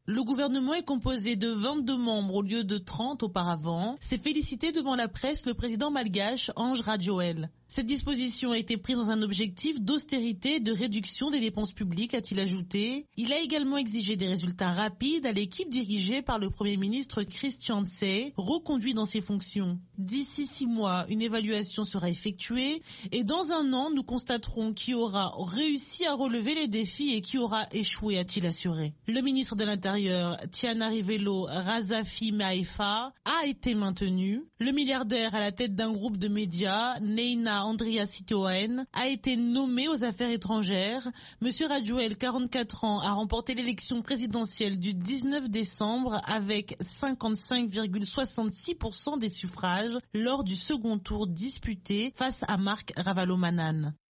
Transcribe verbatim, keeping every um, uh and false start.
Le gouvernement est composé de vingt-deux membres au lieu de trente auparavant. S'est félicité devant la presse le président malgache Ange Radjoel. Cette disposition a été prise dans un objectif d'austérité et de réduction des dépenses publiques, a-t-il ajouté. Il a également exigé des résultats rapides à l'équipe dirigée par le Premier ministre Christian Tse, reconduit dans ses fonctions. D'ici six mois, une évaluation sera effectuée et dans un an, nous constaterons qui aura réussi à relever les défis et qui aura échoué, a-t-il assuré. Le ministre de l'Intérieur, Tianarivelo Razafi Maefa, a été maintenu. Le milliardaire à la tête d'un groupe de médias, Neina Andriasitoen, a été nommé aux affaires étrangères. Monsieur Radjoel, quarante-quatre ans, a remporté l'élection présidentielle du dix-neuf décembre avec cinquante-cinq virgule soixante-six pour cent des suffrages lors du second tour disputé face à Marc Ravalomanana.